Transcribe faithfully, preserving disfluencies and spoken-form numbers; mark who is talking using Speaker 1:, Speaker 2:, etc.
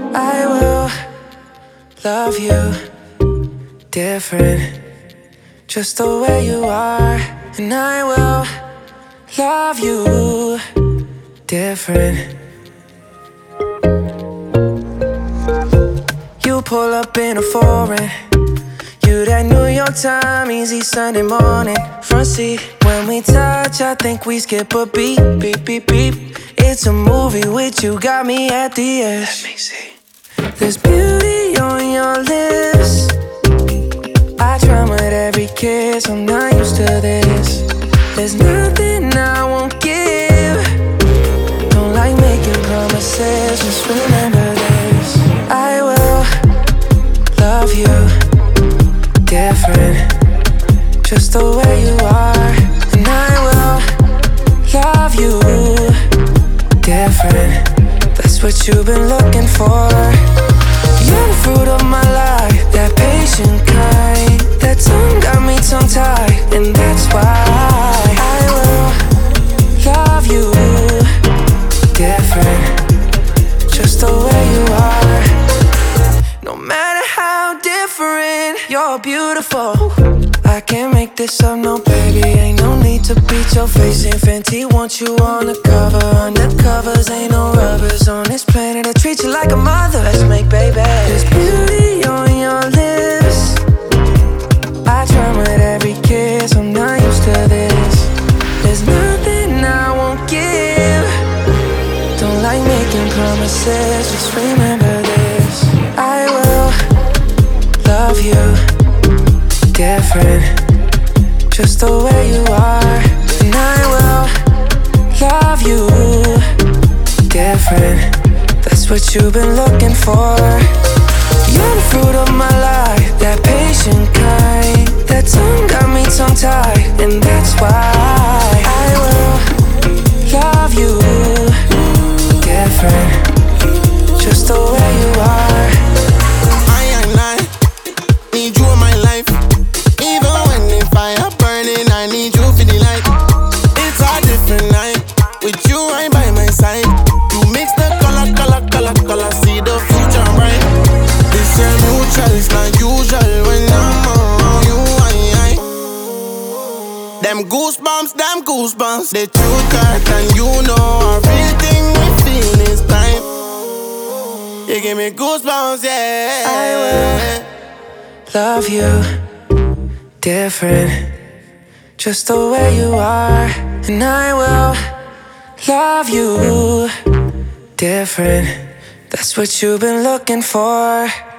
Speaker 1: I will love you different, just the way you are. And I will love you different. You pull up in a foreign, you that New York time, easy Sunday morning. Front seat, when we touch, I think we skip a beat, beep, beep, beep. It's a movie with you, got me at the edge. Let me see. There's beauty on your lips, I drown with every kiss, I'm not used to this. There's nothing I won't give, don't like making promises, just remember this. I will love you different, just the way you are. And I will love you different, that's what you've been looking for. You're the fruit of my life, that patient kind. That tongue got me tongue-tied, and that's why I will love you different, just the way you are. No matter how different, you're beautiful. I can't make this up, no baby, ain't no need to beat your face in. Fenty want you on the cover, undercovers, ain't no rubbers on this planet. I treat you like a mother, let's make baby. There's beauty on your lips, I drown with every kiss, I'm not used to this. There's nothing I won't give, don't like making promises, just remember this. I will love you different, just the way you are. And I will love you different, that's what you've been looking for. You're the fruit of my life, that patient kind. That tongue got me tongue-tied, and that's why I will love you different, just the way you are.
Speaker 2: I ain't lying, need you in my life. Even when the fire burning, I need you for the light. It's a different night, with you right by my side. You mix the color, color, color, color, see the future bright. This is mutual, it's not usual when I'm around you, I, I. Them goosebumps, them goosebumps, they true cut, and you know a real thing we feel this time. You give me goosebumps, yeah.
Speaker 1: I will love you different, just the way you are. And I will love you different, that's what you've been looking for.